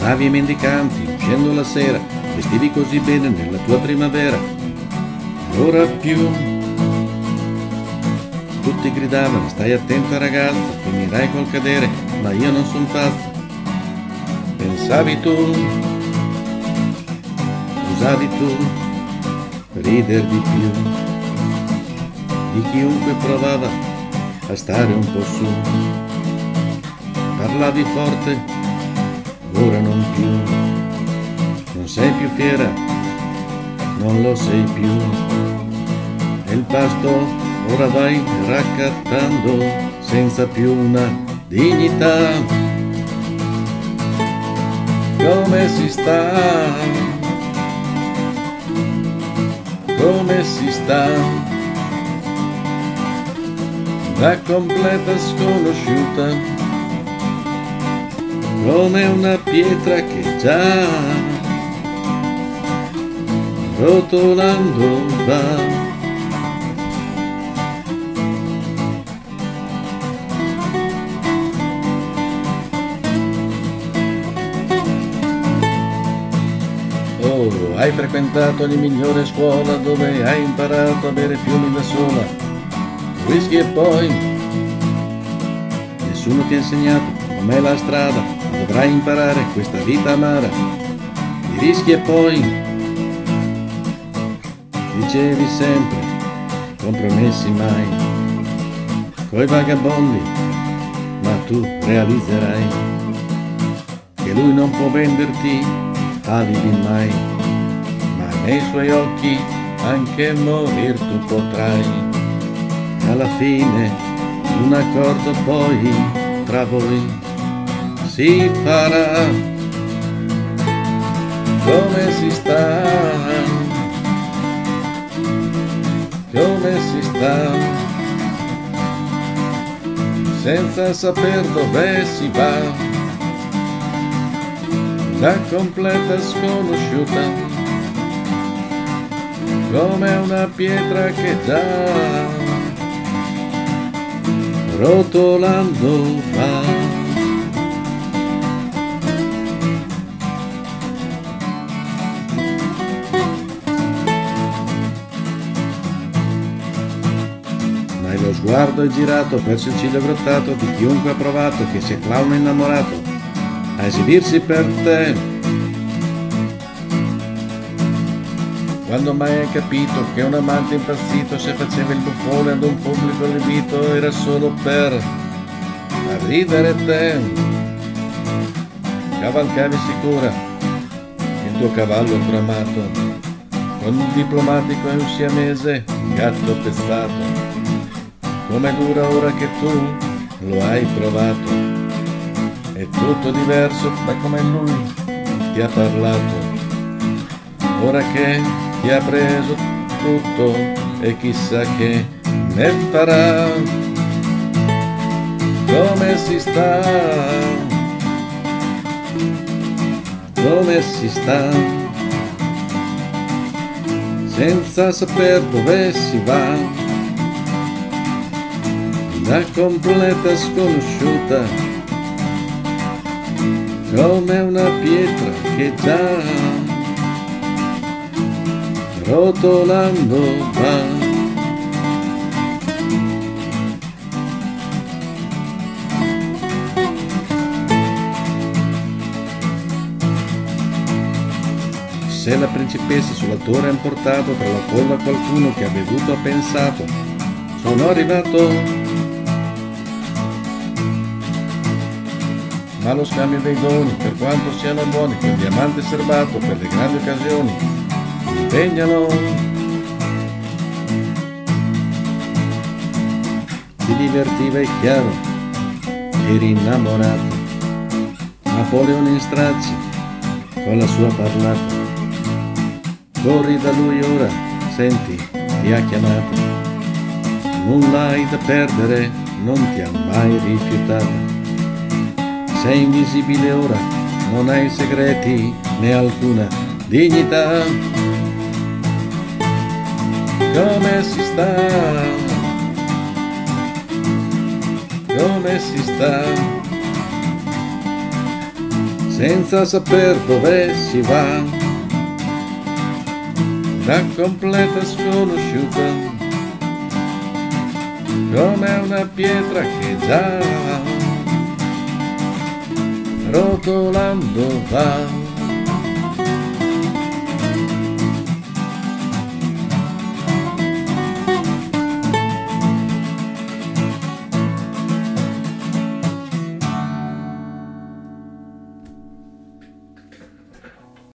Bravi mendicanti, uscendo la sera, vestivi così bene nella tua primavera. Ora più tutti gridavano, stai attenta ragazza, finirai col cadere, ma io non son pazza. Pensavi tu, usavi tu, rider di più di chiunque provava a stare un po' su. Parlavi forte, ora non più. Non sei più fiera, non lo sei più. E il pasto ora vai raccattando senza più una dignità. Come si sta? Come si sta? Da completa sconosciuta, come una pietra che già rotolando va. Oh, hai frequentato ogni migliore scuola dove hai imparato a bere fiumi da sola. Whisky e poi nessuno ti ha insegnato com'è la strada, ma dovrai imparare questa vita amara. Ti rischi e poi dicevi sempre compromessi mai coi vagabondi, ma tu realizzerai che lui non può venderti alibi mai, ma nei suoi occhi anche morir tu potrai. Alla fine un accordo poi tra voi si farà. Come si sta? Come si sta? Senza saper dove si va, da completa sconosciuta, come una pietra che già rotolando va. Ma lo sguardo è girato verso il ciglio grottato di chiunque ha provato, che sia clown innamorato, a esibirsi per te. Quando mai hai capito che un amante impazzito, se faceva il buffone ad un pubblico allibito, era solo per arridere te? Cavalcavi sicura il tuo cavallo tramato, con un diplomatico e un siamese gatto pezzato. Come dura ora che tu lo hai provato, è tutto diverso da come lui ti ha parlato. Ora che ti ha preso tutto e chissà che ne farà. Come si sta? Come si sta? Senza saper dove si va, da completa sconosciuta, come una pietra che già rotolando va. Se la principessa sulla torre ha portato tra la folla qualcuno che ha bevuto ha pensato: sono arrivato. Ma lo scambio dei doni, per quanto siano buoni, quel diamante serbato per le grandi occasioni, impegnalo. Ti divertiva, è chiaro, eri innamorato. Napoleone in stracci con la sua parlata. Corri da lui ora, senti, ti ha chiamato. Nulla hai da perdere, non ti ha mai rifiutata. Sei invisibile ora, non hai segreti né alcuna dignità. Come si sta? Come si sta? senza saper dove si va, una completa sconosciuta, come una pietra che già rotolando va.